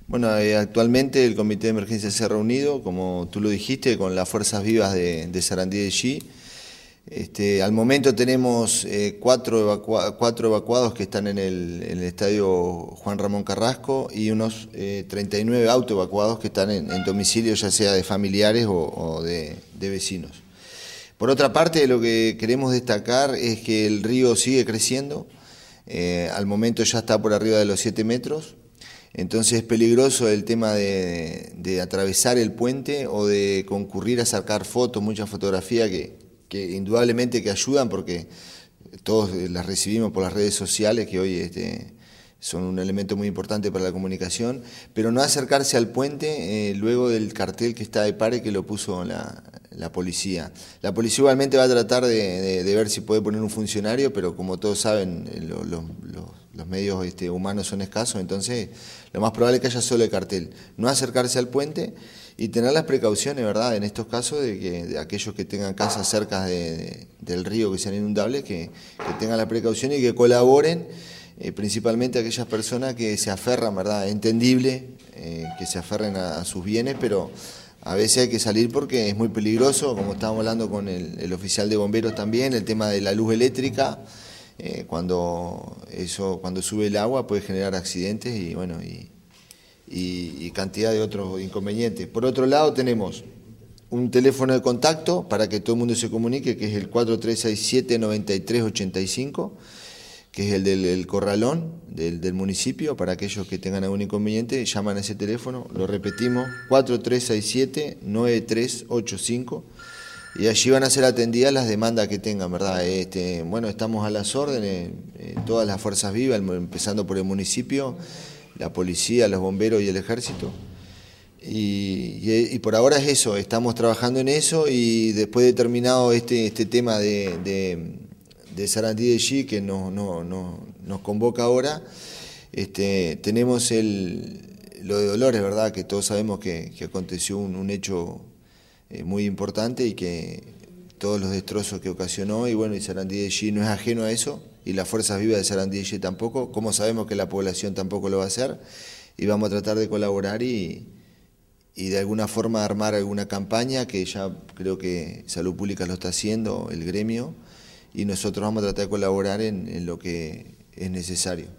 Bueno, actualmente el Comité de Emergencia se ha reunido, como tú lo dijiste, con las fuerzas vivas de Sarandí de G. Al momento tenemos cuatro evacuados que están en el estadio Juan Ramón Carrasco y unos 39 autoevacuados que están en domicilio, ya sea de familiares o de vecinos. Por otra parte, lo que queremos destacar es que el río sigue creciendo, al momento ya está por arriba de los 7 metros. Entonces es peligroso el tema de atravesar el puente o de concurrir a sacar fotos, muchas fotografías que indudablemente que ayudan porque todos las recibimos por las redes sociales, que hoy son un elemento muy importante para la comunicación, pero no acercarse al puente luego del cartel que está de pare que lo puso la policía. La policía igualmente va a tratar de ver si puede poner un funcionario, pero como todos saben, los medios humanos son escasos, entonces lo más probable es que haya solo el cartel. No acercarse al puente y tener las precauciones, ¿verdad?, en estos casos de aquellos que tengan casas cerca del río que sean inundables, que tengan la precaución y que colaboren, principalmente aquellas personas que se aferran, ¿verdad?, es entendible que se aferren a sus bienes, pero a veces hay que salir porque es muy peligroso, como estábamos hablando con el oficial de bomberos también, el tema de la luz eléctrica. Cuando sube el agua puede generar accidentes y bueno y cantidad de otros inconvenientes. Por otro lado tenemos un teléfono de contacto para que todo el mundo se comunique, que es el 4367-9385, que es el del corralón del municipio. Para aquellos que tengan algún inconveniente, llaman a ese teléfono, lo repetimos, 4367-9385. Y allí van a ser atendidas las demandas que tengan, ¿verdad? Bueno, estamos a las órdenes, todas las fuerzas vivas, empezando por el municipio, la policía, los bomberos y el ejército. Y por ahora es eso, estamos trabajando en eso y después de terminado este tema de Sarandí de G, que nos convoca ahora, tenemos lo de Dolores, ¿verdad? Que todos sabemos que aconteció un hecho muy importante y que todos los destrozos que ocasionó, y bueno, y Sarandí de G no es ajeno a eso, y las fuerzas vivas de Sarandí de G tampoco, como sabemos que la población tampoco lo va a hacer, y vamos a tratar de colaborar y de alguna forma armar alguna campaña, que ya creo que Salud Pública lo está haciendo, el gremio, y nosotros vamos a tratar de colaborar en lo que es necesario.